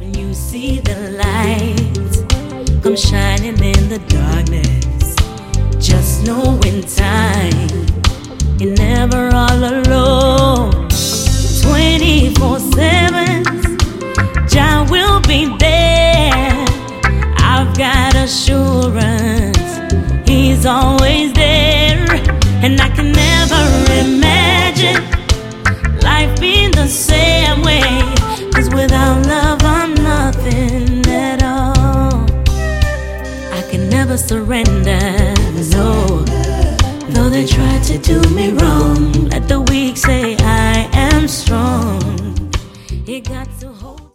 You see the light come shining in the darkness. Just know in time you're never all alone. 24/7, Jah will be there. I've got assurance He's always there. And I can never imagine life being the same way, 'cause without love I'm nothing at all. I can never surrender, no. Though they try to do me wrong, let the weak say I am strong. You got to hold